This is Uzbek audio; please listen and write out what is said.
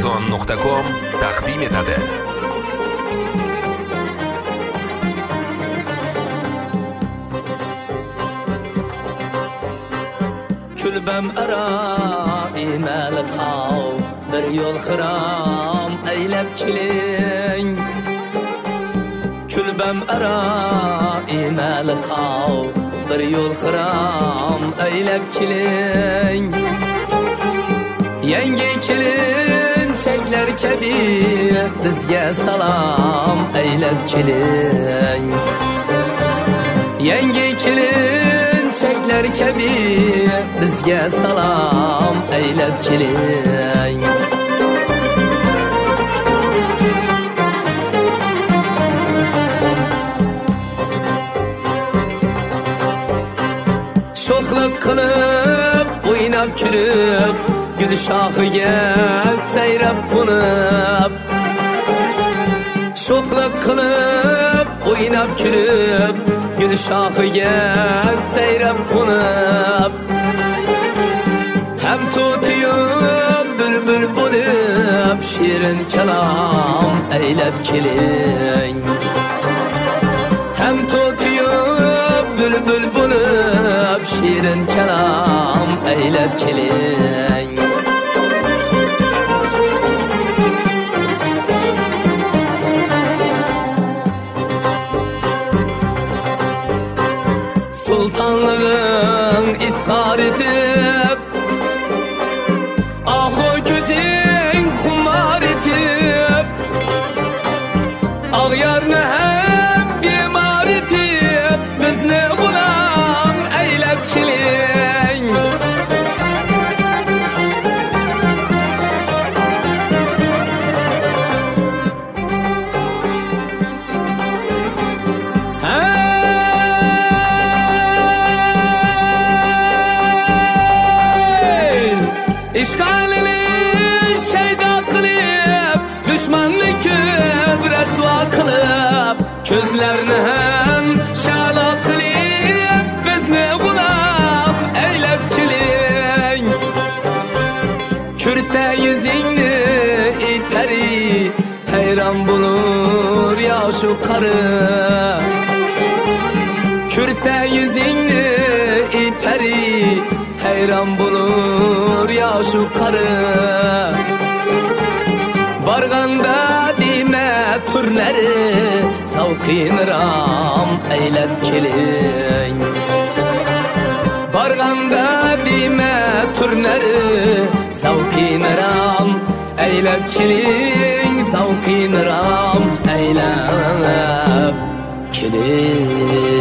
Arzon.com taqdim etadi. Kulbam ara imel qav bir yol xiram aylab keling. Kulbam ara imel qav bir yol xiram aylab keling. Yangi kelinchaklar kabi bizga salom aylab keling. Yangi kelinchaklar kabi bizga salom aylab keling. Sho'xlik qilib o'ynab kulib gul shoxiga sayrab qo'nib. Sho'xlik qilib o'ynab kulib gul shoxiga sayrab qo'nib. Ham to'tiyib bulbul bo'lib shirin kalom aylab keling. Ham to'tiyib bulbul bo'lib shirin kalom aylab keling. Sultanlığın ishar etib, ahu gözün xumar etib, ağyarını hem bimar etib, bizni gulam aylab keling. İşgalini şeyda qilib, düşmanlık rasvo qilib, ko'zlarni ham shalo qilib, bizni g'ulom aylab keling. Ko'rsa yuzingni ey pari, hayron bo'lur yoshu qari. Ko'rsa yuzingni ey pari, hayron bo'lur yoshu qari. Barganda dema turlari savqinram aylab keling. Barganda dema turlari savqinram aylab keling. Savqinram aylab keling.